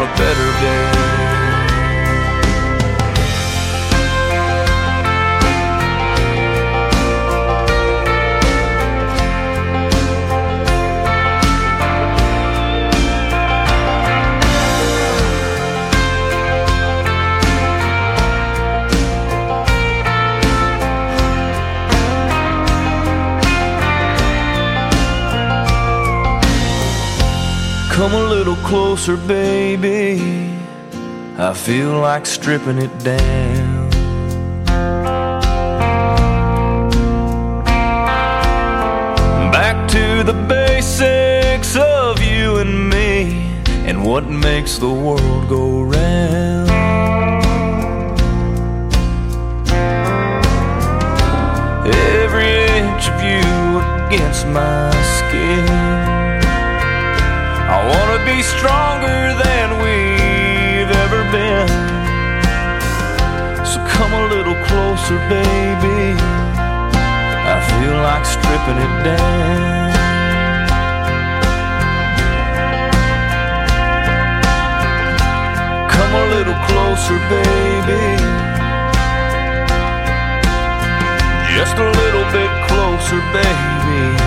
a better day. Come a little closer, baby. I feel like stripping it down. Back to the basics of you and me, and what makes the world go round. Every inch of you against my skin. I wanna be stronger than we've ever been. So come a little closer, baby. I feel like stripping it down. Come a little closer, baby. Just a little bit closer, baby.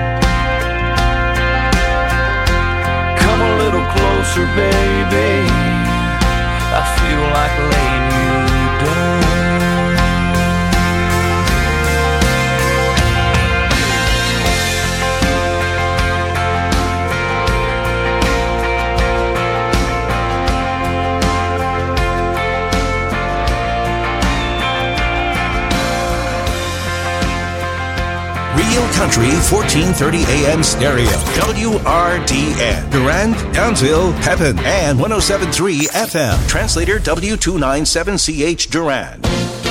Come a little closer, baby. I feel like laying you down. Real Country 1430 AM stereo. WRDN. Durand, Townsville, Pepin, and 107.3 FM. Translator W297CH Durand.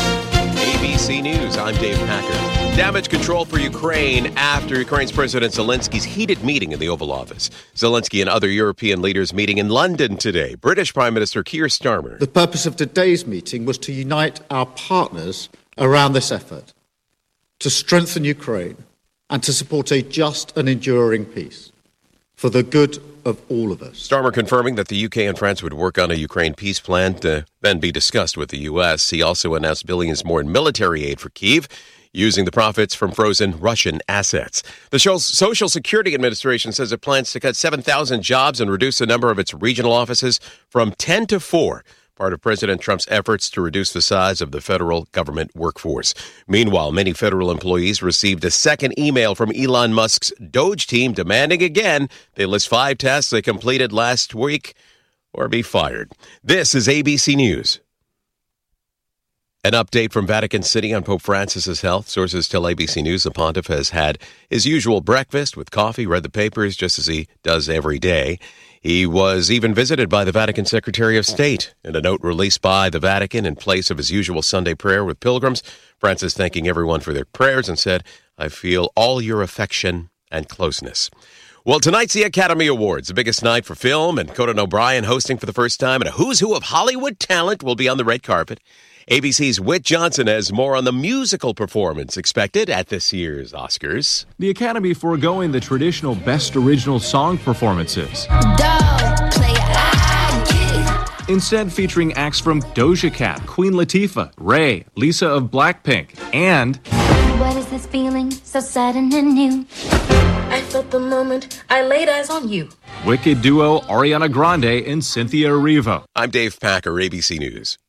ABC News, I'm Dave Packer. Damage control for Ukraine after Ukraine's President Zelensky's heated meeting in the Oval Office. Zelensky and other European leaders meeting in London today. British Prime Minister Keir Starmer. The purpose of today's meeting was to unite our partners around this effort, to strengthen Ukraine and to support a just and enduring peace for the good of all of us. Starmer confirming that the UK and France would work on a Ukraine peace plan to then be discussed with the US. He also announced billions more in military aid for Kyiv, using the profits from frozen Russian assets. The Social Security Administration says it plans to cut 7,000 jobs and reduce the number of its regional offices from 10 to 4. Part of President Trump's efforts to reduce the size of the federal government workforce. Meanwhile, many federal employees received a second email from Elon Musk's Doge team demanding again they list 5 tasks they completed last week or be fired. This is ABC News. An update from Vatican City on Pope Francis's health. Sources tell ABC News the pontiff has had his usual breakfast with coffee, read the papers just as he does every day. He was even visited by the Vatican Secretary of State. In a note released by the Vatican in place of his usual Sunday prayer with pilgrims, Francis thanking everyone for their prayers and said, "I feel all your affection and closeness." Well, tonight's the Academy Awards, the biggest night for film, and Conan O'Brien hosting for the first time, and a who's who of Hollywood talent will be on the red carpet. ABC's Whit Johnson has more on the musical performance expected at this year's Oscars. The Academy foregoing the traditional Best Original Song performances. Instead featuring acts from Doja Cat, Queen Latifah, Ray, Lisa of Blackpink, and... What is this feeling so sudden and new? I felt the moment I laid eyes on you. Wicked duo Ariana Grande and Cynthia Erivo. I'm Dave Packer, ABC News.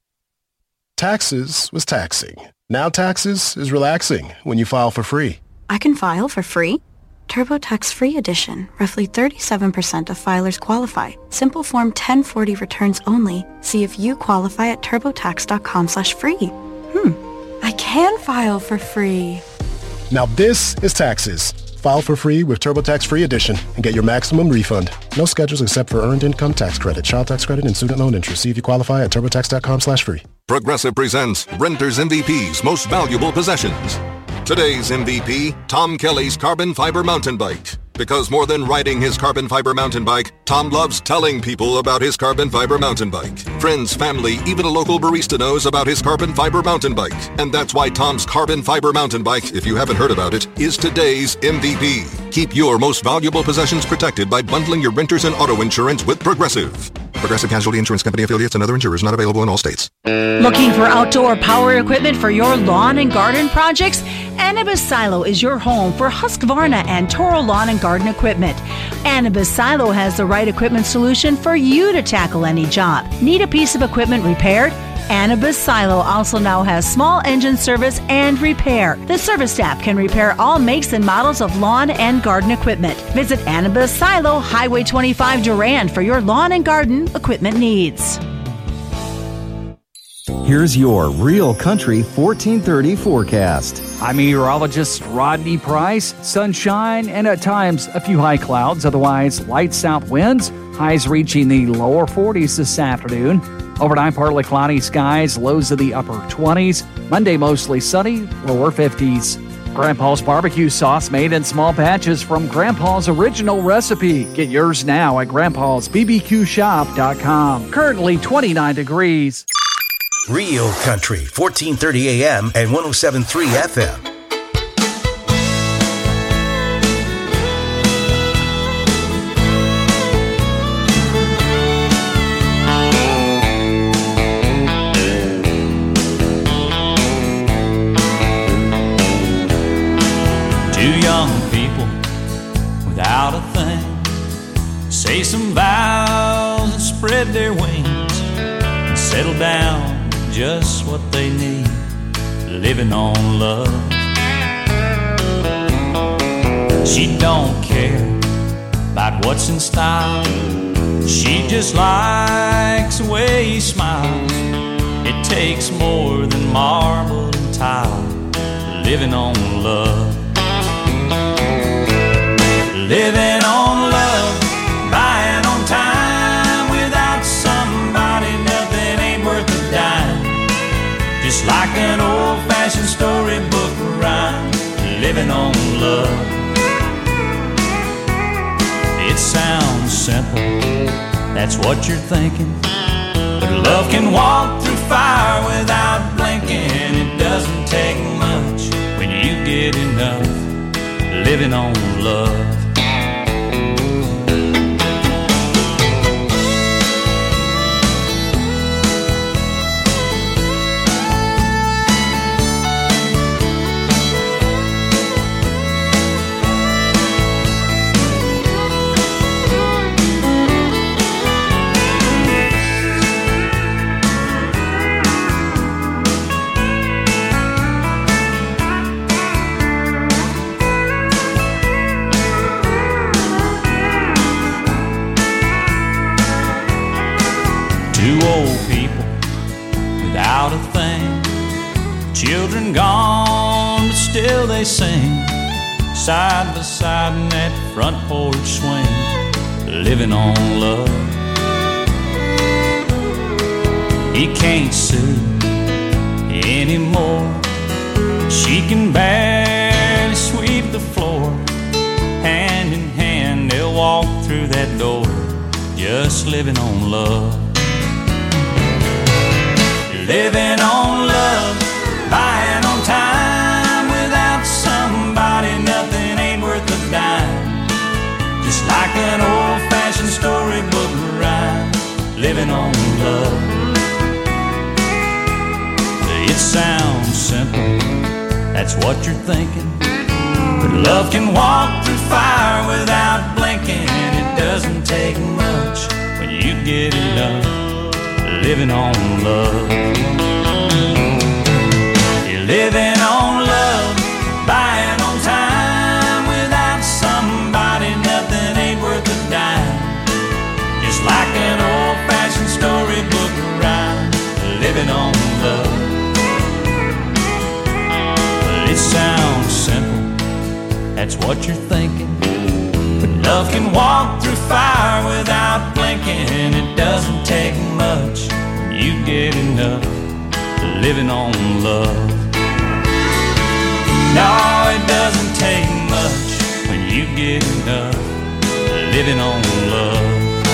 Taxes was taxing. Now taxes is relaxing when you file for free. I can file for free? TurboTax Free Edition. Roughly 37% of filers qualify. Simple Form 1040 returns only. See if you qualify at turbotax.com/free. I can file for free. Now this is taxes. File for free with TurboTax Free Edition and get your maximum refund. No schedules except for earned income tax credit, child tax credit, and student loan interest. See if you qualify at turbotax.com/free. Progressive presents Renters MVP's Most Valuable Possessions. Today's MVP, Tom Kelly's carbon fiber mountain bike. Because more than riding his carbon fiber mountain bike, Tom loves telling people about his carbon fiber mountain bike. Friends, family, even a local barista knows about his carbon fiber mountain bike. And that's why Tom's carbon fiber mountain bike, if you haven't heard about it, is today's MVP. Keep your most valuable possessions protected by bundling your renters and auto insurance with Progressive. Progressive Casualty Insurance Company affiliates and other insurers. Not available in all states. Looking for outdoor power equipment for your lawn and garden projects? Anibis Silo is your home for Husqvarna and Toro lawn and garden equipment. Anibis Silo has the right equipment solution for you to tackle any job. Need a piece of equipment repaired? Anibis Silo also now has small engine service and repair. The service staff can repair all makes and models of lawn and garden equipment. Visit Anibis Silo, Highway 25 Durand for your lawn and garden equipment needs. Here's your Real Country 1430 forecast. I'm meteorologist Rodney Price. Sunshine and at times a few high clouds, otherwise light south winds. Highs reaching the lower 40s this afternoon. Overnight, partly cloudy skies, lows of the upper 20s. Monday, mostly sunny, lower 50s. Grandpa's barbecue sauce made in small batches from Grandpa's original recipe. Get yours now at grandpa'sbbqshop.com. Currently 29 degrees. Real Country, 1430 AM and 107.3 FM. Without a thing, say some vows and spread their wings and settle down just what they need, living on love. She don't care about what's in style, she just likes the way he smiles. It takes more than marble and tile, living on love. Living on love, buying on time. Without somebody, nothing ain't worth a dime. Just like an old-fashioned storybook rhyme, living on love. It sounds simple, that's what you're thinking. But love can walk through fire without blinking. It doesn't take much when you get enough, living on love. Two old people without a thing, children gone, but still they sing, side by side in that front porch swing, living on love. He can't sue anymore, she can barely sweep the floor. Hand in hand they'll walk through that door, just living on love. Living on love, buying on time. Without somebody, nothing ain't worth a dime. Just like an old-fashioned storybook rhyme, living on love. It sounds simple, that's what you're thinking. But love can walk through fire without blinking. It doesn't take much when you get enough, living on love. You're living on love, buying on time. Without somebody, nothing ain't worth a dime. Just like an old-fashioned storybook rhyme, living on love. It sounds simple, that's what you're thinking. But love can walk through fire without blinking. It doesn't take much when you get enough, living on love. No, it doesn't take much when you get enough, living on love.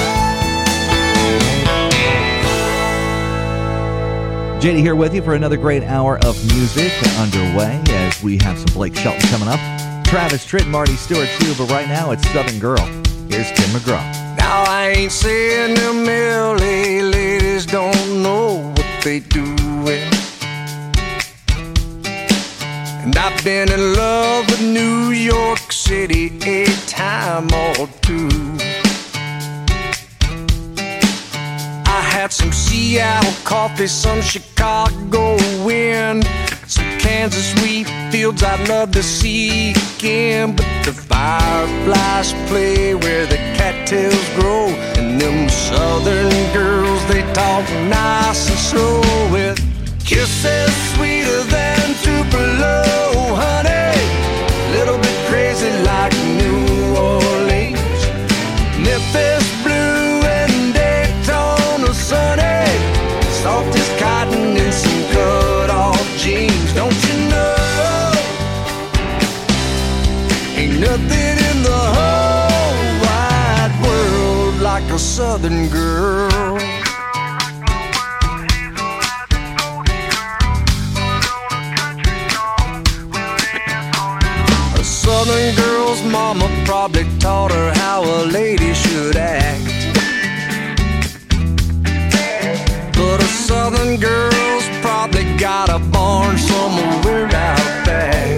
JD here with you for another great hour of music underway as we have some Blake Shelton coming up, Travis Tritt, Marty Stewart too, but right now it's Southern Girl. Here's Tim McGraw. Now I ain't saying a million they doing? And I've been in love with New York City a time or two. I had some Seattle coffee, some Chicago wind, some Kansas wheat fields I'd love to see again. But the fireflies play where the cattails grow, and them southern girls, they talk nice and slow with kisses sweeter than Tupelo, honey. Little bit crazy like New Orleans, Memphis blue and Daytona sunny, soft as cotton in some cut-off jeans. Don't you know, ain't nothing in the whole wide world like a southern girl. A southern girl's mama probably taught her how a lady should act, but a southern girl's probably got a barn somewhere out back.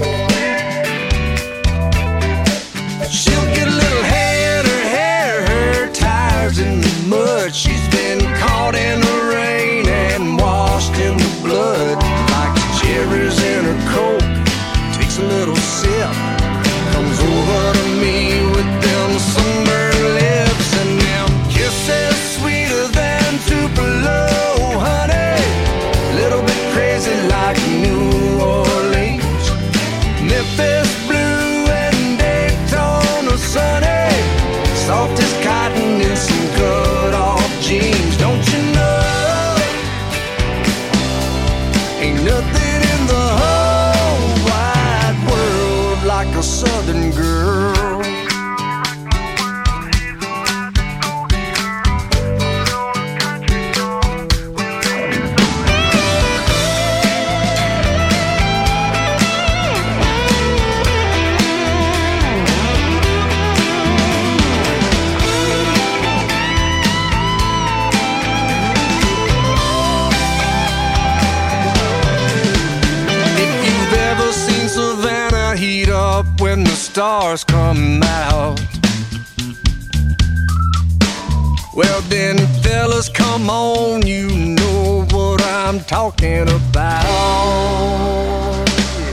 She'll get a little hair in her hair, her tires in the mud. She's been caught in the rain and washed in the blood. Like cherries in her coke, takes a little sip, comes over to me with them sunburned lips and them kisses sweeter than Tupelo, honey. Little bit crazy like New Orleans, Memphis blue and Daytona sunny, soft as cotton in some cut-off jeans. Don't you know, ain't nothing in the whole wide world like a southern girl. Heat up when the stars come out. Well then, fellas, come on, you know what I'm talking about.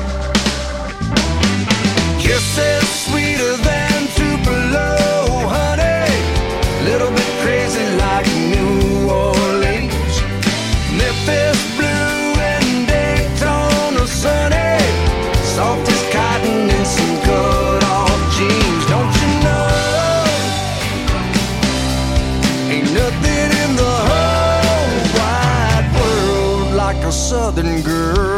Kisses sweeter than Tupelo, honey. Little bit crazy like New Orleans, Memphis blue and Daytona sunny, soft as cotton in some cut-off jeans. Don't you know, ain't nothing in the whole wide world like a southern girl.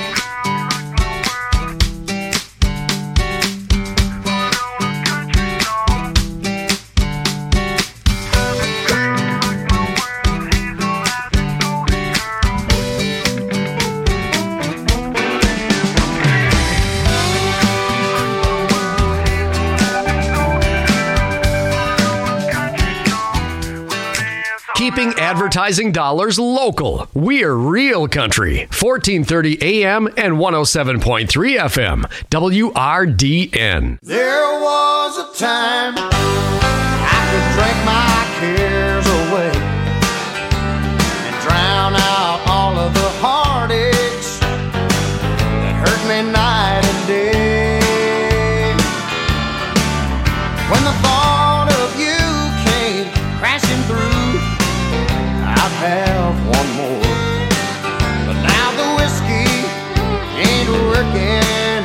Keeping advertising dollars local. We're Real Country, 1430 AM and 107.3 FM, WRDN. There was a time I could drink my cares away and drown out all of the heartaches that hurt me night and day. When the thought of you came crashing through, I'd have one more, but now the whiskey ain't working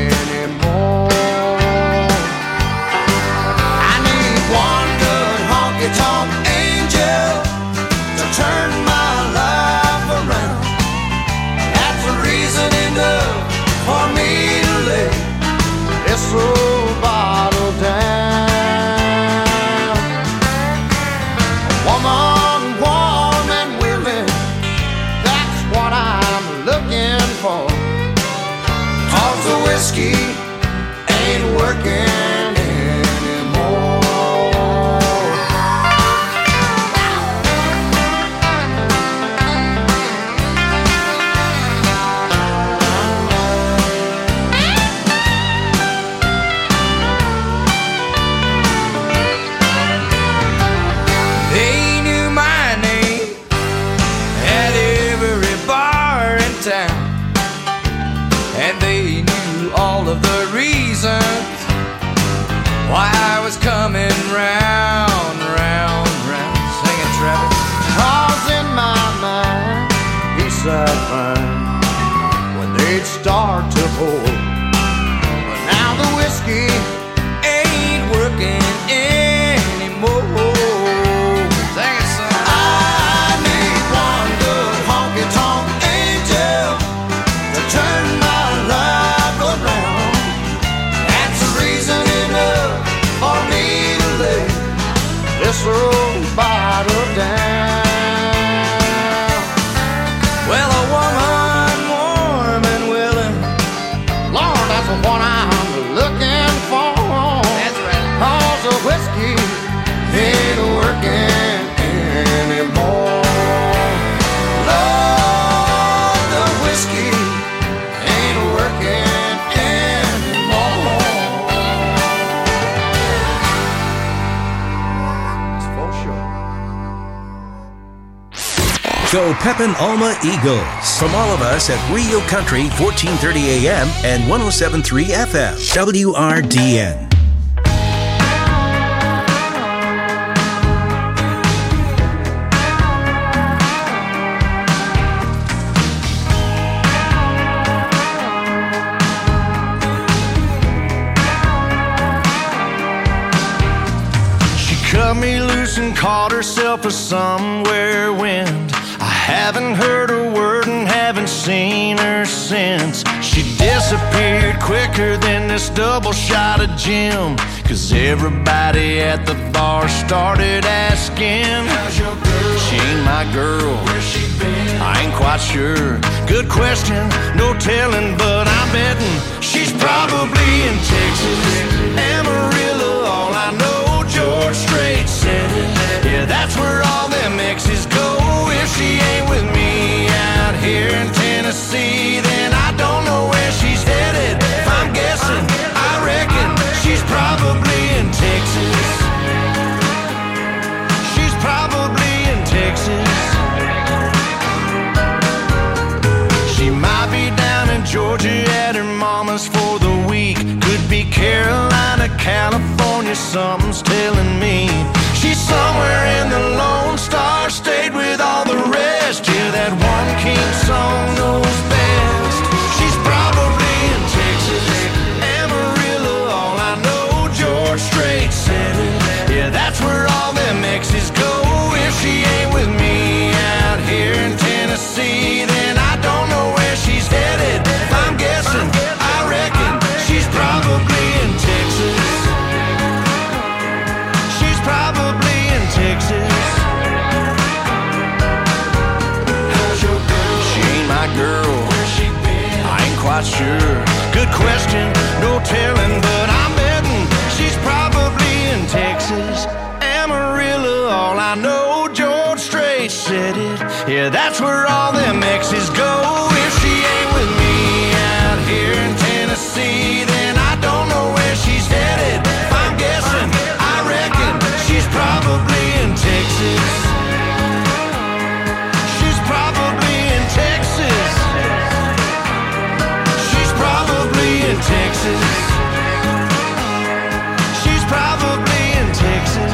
anymore. I need one good honky-tonk angel to turn my life around. That's a reason enough for me to lay this old bottle down. A woman warm and willing, that's what I'm looking for. 'Cause the whiskey ain't working anymore. quite fine when they'd start to pour. But now the whiskey ain't working anymore. Sing it, son. I need one good honky-tonk angel to turn my life around. That's reason enough for me to lay this old bottle down. Well, a woman warm and willing, Lord, that's what I'm looking for. That's right. 'Cause the whiskey ain't working anymore. Lord, the whiskey ain't working anymore. It's for sure. Go Pepin Alma Eagles. From all of us at Real Country 1430 AM and 107.3 FM. WRDN. She cut me loose and caught herself a somewhere wind. I haven't heard a word and haven't seen her since. She disappeared quicker than this double shot of gin. 'Cause everybody at the bar started asking, how's your girl? She ain't my girl. Where's she been? I ain't quite sure. Good question, no telling, but I'm betting she's probably in Texas. Amarillo, all I know, George Strait said it. Yeah, that's where all them exes go. If she ain't with me out here in Tennessee, then I don't know where she's headed. If I'm guessing, I reckon she's probably in Texas. She's probably in Texas. She might be down in Georgia at her mama's for the week. Could be Carolina, California, something's telling me. She's somewhere in the Lone Star State with all the rest. Yeah, that one king song knows best. She's probably in Texas, Amarillo, all I know, George Strait said it. Yeah, that's where all them exes go. If she ain't with me out here in Tennessee, then I don't know where she's headed. If I'm guessing, I reckon she's probably in Texas. She's probably in Texas. How's your girl? She ain't my girl. Where's she been? I ain't quite sure. Good question, no telling, but I'm betting she's probably in Texas. Amarillo, all I know, George Strait said it. Yeah, that's where all them exes go. If she ain't with me out here in Tennessee, then I don't know where she's headed. If I'm guessing, I reckon she's probably in Texas. She's probably in Texas. She's probably in Texas. She's probably in Texas.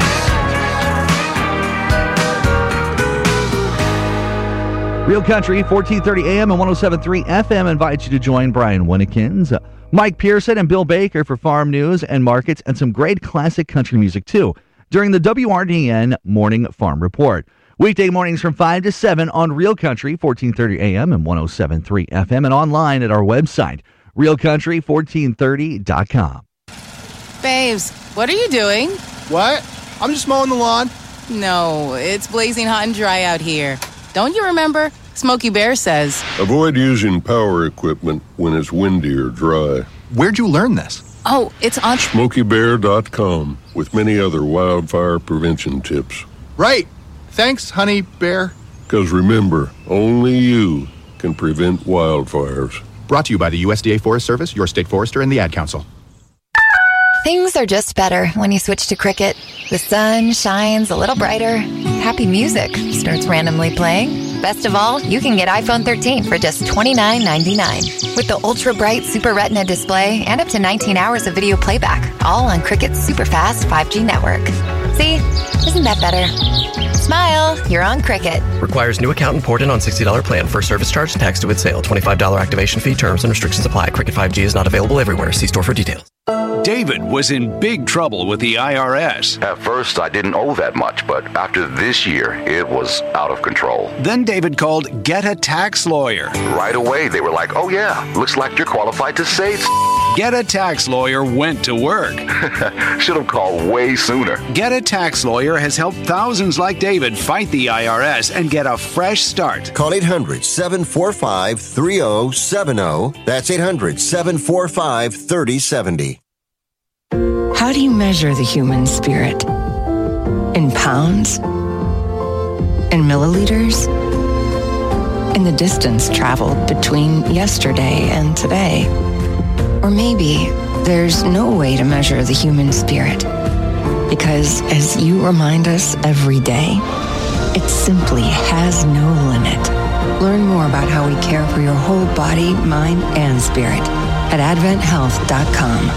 Real Country, 1430 AM and 107.3 FM invites you to join Brian Winnekins, Mike Pearson, and Bill Baker for farm news and markets and some great classic country music, too, during the WRDN Morning Farm Report. Weekday mornings from 5 to 7 on Real Country, 1430 AM and 107.3 FM, and online at our website, realcountry1430.com. Babes, what are you doing? What? I'm just mowing the lawn. No, it's blazing hot and dry out here. Don't you remember? Smokey Bear says, avoid using power equipment when it's windy or dry. Where'd you learn this? Oh, it's on SmokeyBear.com with many other wildfire prevention tips. Right. Thanks, Honey Bear. Because remember, only you can prevent wildfires. Brought to you by the USDA Forest Service, your state forester, and the Ad Council. Things are just better when you switch to Cricket. The sun shines a little brighter. Happy music starts randomly playing. Best of all, you can get iPhone 13 for just $29.99. With the ultra-bright Super Retina display and up to 19 hours of video playback, all on Cricket's super-fast 5G network. See? Isn't that better? Smile, you're on Cricket. Requires new account imported on $60 plan. First service charge, tax to with sale. $25 activation fee. Terms and restrictions apply. Cricket 5G is not available everywhere. See store for details. David was in big trouble with the IRS. At first, I didn't owe that much, but after this year, it was out of control. Then David called Get a Tax Lawyer. Right away, they were like, oh yeah, looks like you're qualified to save. Get a Tax Lawyer went to work. Should have called way sooner. Get a Tax Lawyer has helped thousands like David fight the IRS and get a fresh start. Call 800-745-3070. That's 800-745-3070. How do you measure the human spirit? In pounds? In milliliters? In the distance traveled between yesterday and today? Or maybe there's no way to measure the human spirit, because as you remind us every day, it simply has no limit. Learn more about how we care for your whole body, mind, and spirit at AdventHealth.com.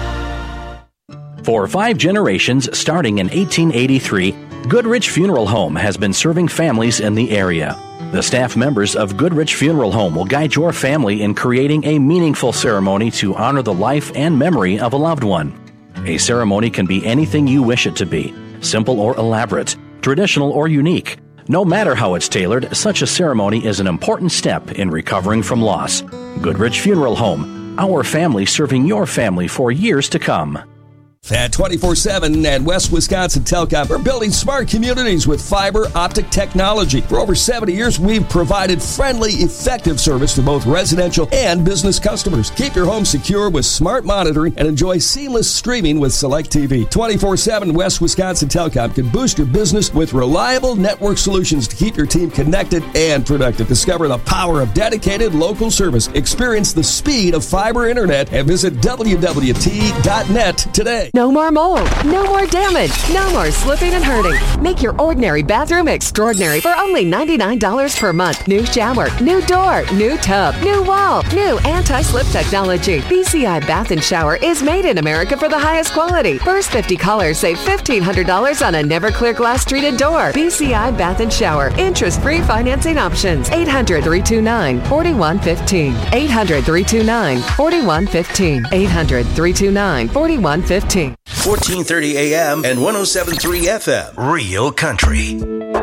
For 5 generations, starting in 1883, Goodrich Funeral Home has been serving families in the area. The staff members of Goodrich Funeral Home will guide your family in creating a meaningful ceremony to honor the life and memory of a loved one. A ceremony can be anything you wish it to be, simple or elaborate, traditional or unique. No matter how it's tailored, such a ceremony is an important step in recovering from loss. Goodrich Funeral Home, our family serving your family for years to come. At 24/7 at West Wisconsin Telecom, we're building smart communities with fiber optic technology. For over 70 years, we've provided friendly, effective service to both residential and business customers. Keep your home secure with smart monitoring and enjoy seamless streaming with Select TV. 24/7 West Wisconsin Telecom can boost your business with reliable network solutions to keep your team connected and productive. Discover the power of dedicated local service. Experience the speed of fiber internet and visit WWT.net today. No more mold, no more damage, no more slipping and hurting. Make your ordinary bathroom extraordinary for only $99 per month. New shower, new door, new tub, new wall, new anti-slip technology. BCI Bath and Shower is made in America for the highest quality. First 50 callers save $1,500 on a never clear glass treated door. BCI Bath and Shower. Interest-free financing options. 800-329-4115. 800-329-4115. 800-329-4115. 1430 AM and 107.3 FM. Real Country.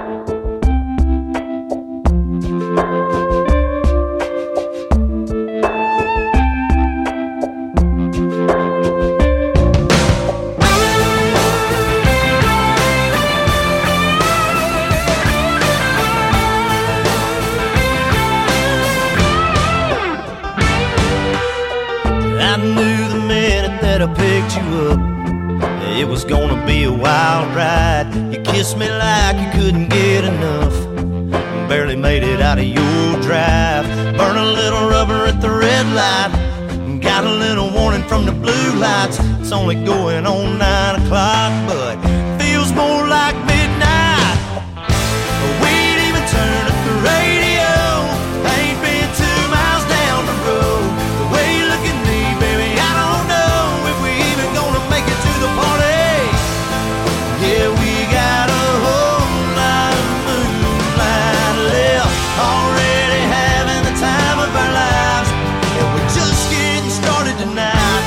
I knew the minute that I picked you up, it was gonna be a wild ride. You kissed me like you couldn't get enough, barely made it out of your drive. Burn a little rubber at the red light, got a little warning from the blue lights. It's only going on 9 o'clock, but feels more like midnight. We ain't even turned up the radio, ain't been 2 miles down the road. The way you look at me, baby, I don't know if we even gonna make it to the party. Yeah, we got a whole lot of moonlight left, already having the time of our lives, and we're just getting started tonight.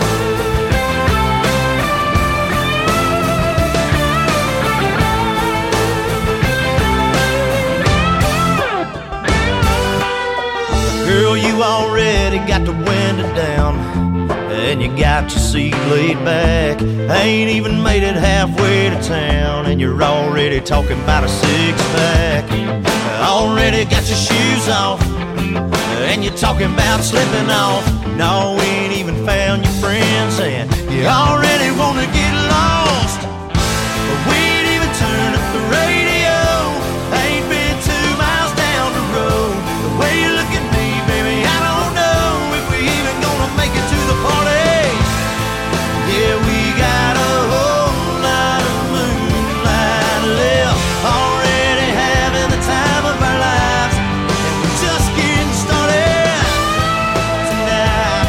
Girl, you already got the window down, and you got your seat laid back. Ain't even made it halfway to town, and you're already talking about a 6-pack. Already got your shoes off, and you're talking about slipping off. No, we ain't even found your friends, and you already wanna get lost. But we ain't even turned up the radio, ain't been 2 miles down the road. The way you look at me, baby, I don't know if we even gonna make it to the party. Yeah, we got a whole lot of moonlight left, already having the time of our lives, and we're just getting started tonight.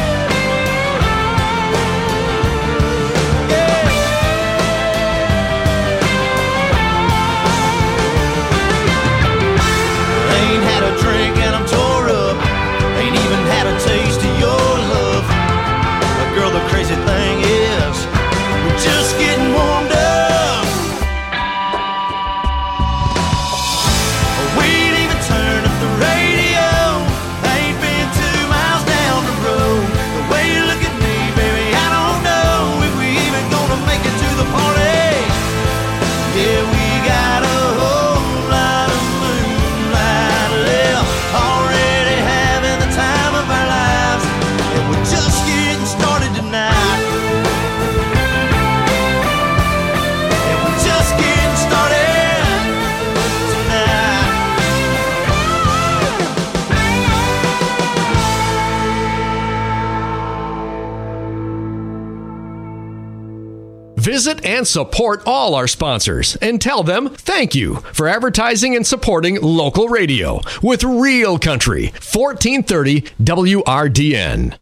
Yeah. Visit and support all our sponsors and tell them thank you for advertising and supporting local radio with Real Country, 1430 WRDN.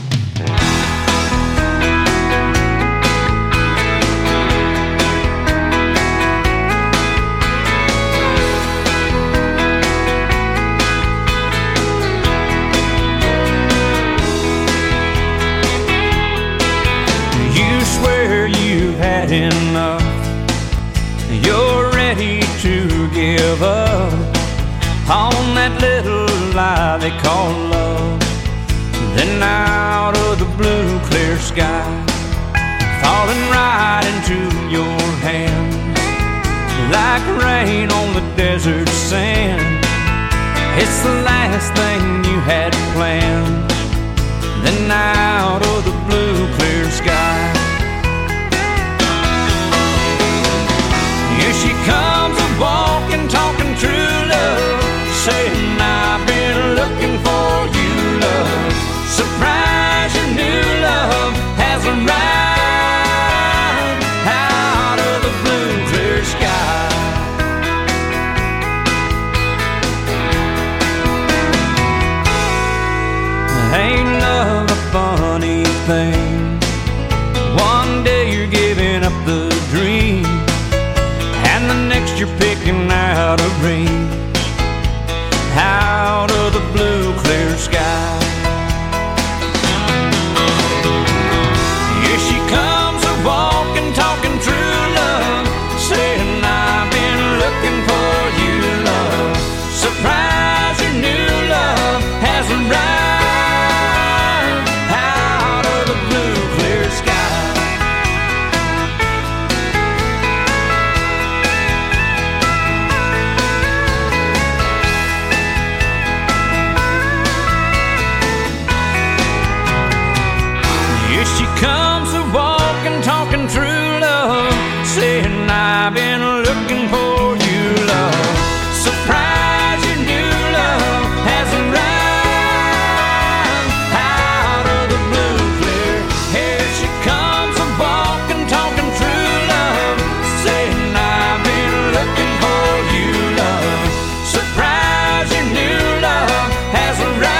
Had enough, you're ready to give up on that little lie they call love. Then out of the blue clear sky, falling right into your hands like rain on the desert sand. It's the last thing you had planned. Then out of the blue clear sky, here she comes a-walking, talking true love, saying I've been looking for you, love. Surprise, your new love has arrived out of the blue clear sky. Ain't love a funny thing? One day you're giving up the dream, and the next you're picking out a ring out of the blue clear sky. Here she comes a-walking, talking true love, saying I've been looking for you, love. Surprise, your new love has arrived out of the blue clear sky. She comes a-walking, talking true love, saying I've been looking for you, love. Surprise, your new love has arrived out of the blue clear. Here she comes a-walking, talking true love, saying I've been looking for you, love. Surprise, your new love has arrived.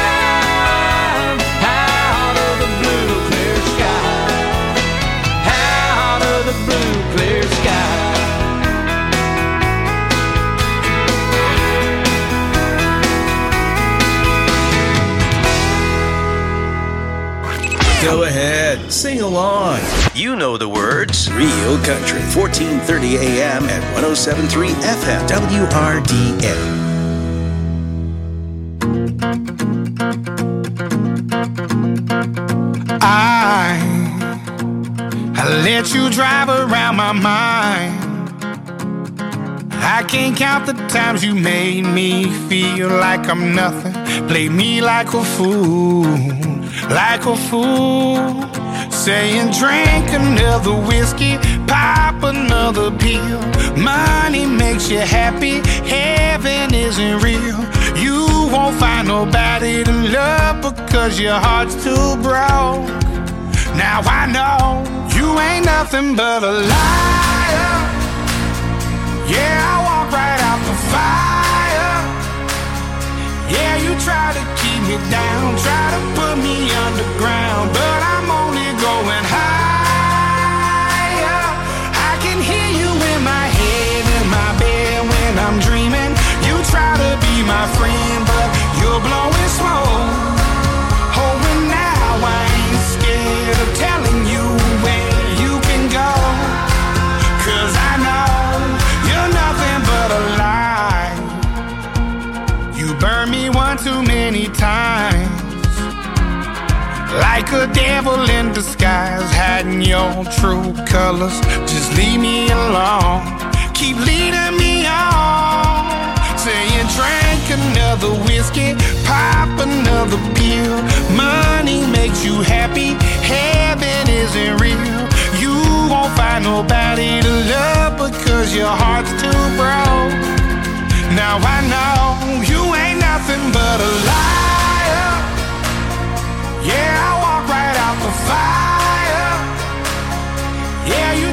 Go ahead, sing along. You know the words. Real Country, 1430 AM at 107.3 FM, WRDN. I let you drive around my mind. I can't count the times you made me feel like I'm nothing. Played me like a fool, like a fool. Saying drink another whiskey, pop another pill. Money makes you happy, heaven isn't real. You won't find nobody to love because your heart's too broke. Now I know you ain't nothing but a liar. Yeah, I walk right out the fire. Yeah, you try to keep me down, try to put me underground, but I'm only going higher. I can hear you in my head, in my bed when I'm dreaming. You try to be my friend, but you're blowing smoke. Oh, and now I ain't scared of telling you where you can go, 'cause I know you're nothing but a lie. You burned me one too many times, like a devil in disguise, hiding your true colors. Just leave me alone, keep leading me on. Saying drink another whiskey, pop another pill. Money makes you happy, heaven isn't real. You won't find nobody to love because your heart's too broke. Now I know you ain't nothing but a liar. Yeah, I walk right out the fire. Yeah, you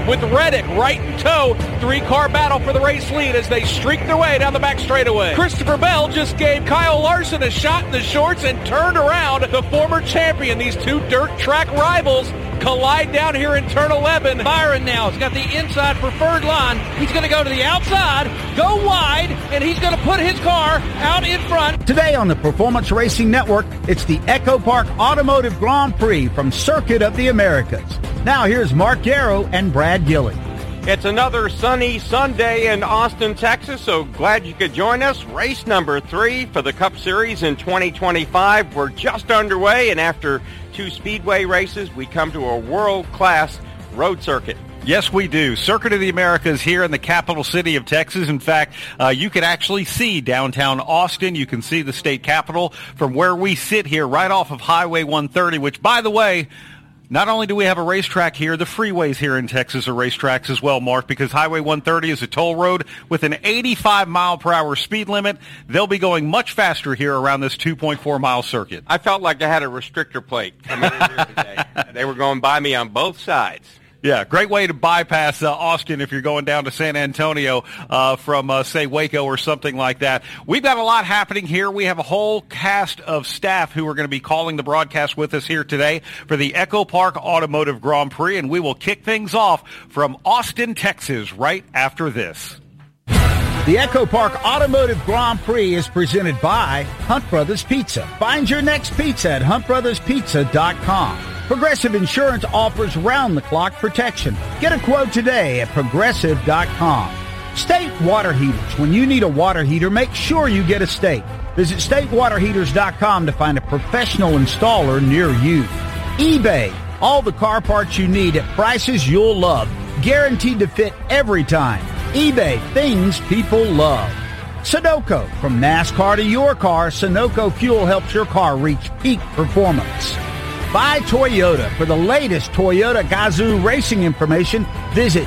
with Reddick right in tow. 3-car battle for the race lead as they streak their way down the back straightaway. Christopher Bell just gave Kyle Larson a shot in the shorts and turned around. The former champion, these two dirt track rivals, collide down here in turn 11. Byron now has got the inside preferred line. He's going to go to the outside, go wide, and he's going to put his car out in front. Today on the Performance Racing Network, it's the Echo Park Automotive Grand Prix from Circuit of the Americas. Now here's Mark Yarrow and Brad Gilly. It's another sunny Sunday in Austin, Texas, so glad you could join us. Race number 3 for the Cup Series in 2025. We're just underway, and after 2 speedway races, we come to a world-class road circuit. Yes, we do. Circuit of the Americas here in the capital city of Texas. In fact, you can actually see downtown Austin. You can see the state capitol from where we sit here right off of Highway 130, which, by the way, not only do we have a racetrack here, the freeways here in Texas are racetracks as well, Mark, because Highway 130 is a toll road with an 85-mile-per-hour speed limit. They'll be going much faster here around this 2.4-mile circuit. I felt like I had a restrictor plate coming in here today. They were going by me on both sides. Yeah, great way to bypass Austin if you're going down to San Antonio from, say, Waco or something like that. We've got a lot happening here. We have a whole cast of staff who are going to be calling the broadcast with us here today for the Echo Park Automotive Grand Prix, and we will kick things off from Austin, Texas, right after this. The Echo Park Automotive Grand Prix is presented by Hunt Brothers Pizza. Find your next pizza at huntbrotherspizza.com. Progressive Insurance offers round-the-clock protection. Get a quote today at progressive.com. State Water Heaters. When you need a water heater, make sure you get a State. Visit statewaterheaters.com to find a professional installer near you. eBay. All the car parts you need at prices you'll love. Guaranteed to fit every time. eBay. Things people love. Sunoco. From NASCAR to your car, Sunoco Fuel helps your car reach peak performance. By Toyota. For the latest Toyota Gazoo racing information, visit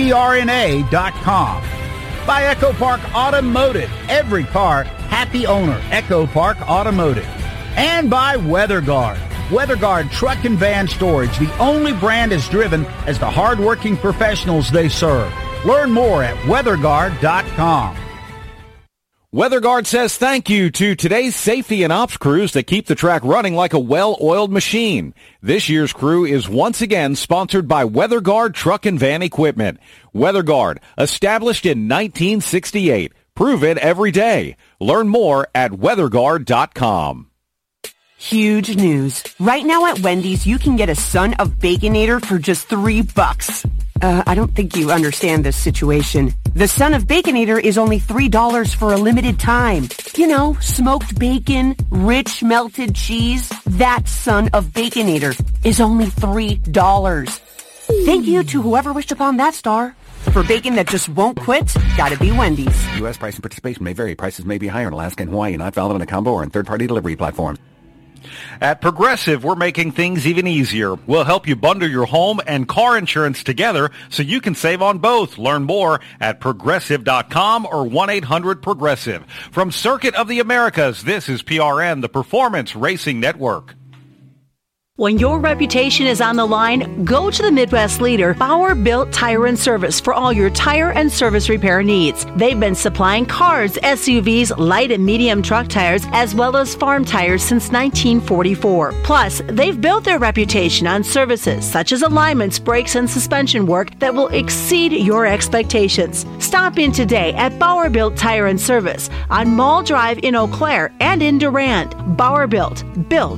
tgrna.com. By Echo Park Automotive. Every car, happy owner. Echo Park Automotive. And by WeatherGuard. WeatherGuard Truck and Van Storage, the only brand as driven as the hardworking professionals they serve. Learn more at weatherguard.com. WeatherGuard says thank you to today's safety and ops crews that keep the track running like a well-oiled machine. This year's crew is once again sponsored by WeatherGuard Truck and Van Equipment. WeatherGuard, established in 1968. Prove it every day. Learn more at weatherguard.com. Huge news. Right now at Wendy's, you can get a Son of Baconator for just $3. I don't think you understand this situation. The Son of Baconator is only $3 for a limited time. You know, smoked bacon, rich melted cheese. That Son of Baconator is only $3. Thank you to whoever wished upon that star. For bacon that just won't quit, gotta be Wendy's. U.S. price and participation may vary. Prices may be higher in Alaska and Hawaii, not valid in a combo or in third-party delivery platforms. At Progressive, we're making things even easier. We'll help you bundle your home and car insurance together so you can save on both. Learn more at progressive.com or 1-800-PROGRESSIVE. From Circuit of the Americas, this is PRN, the Performance Racing Network. When your reputation is on the line, go to the Midwest leader, Bauer Built Tire and Service, for all your tire and service repair needs. They've been supplying cars, SUVs, light and medium truck tires, as well as farm tires since 1944. Plus, they've built their reputation on services such as alignments, brakes, and suspension work that will exceed your expectations. Stop in today at Bauer Built Tire and Service on Mall Drive in Eau Claire and in Durand. Bauer Built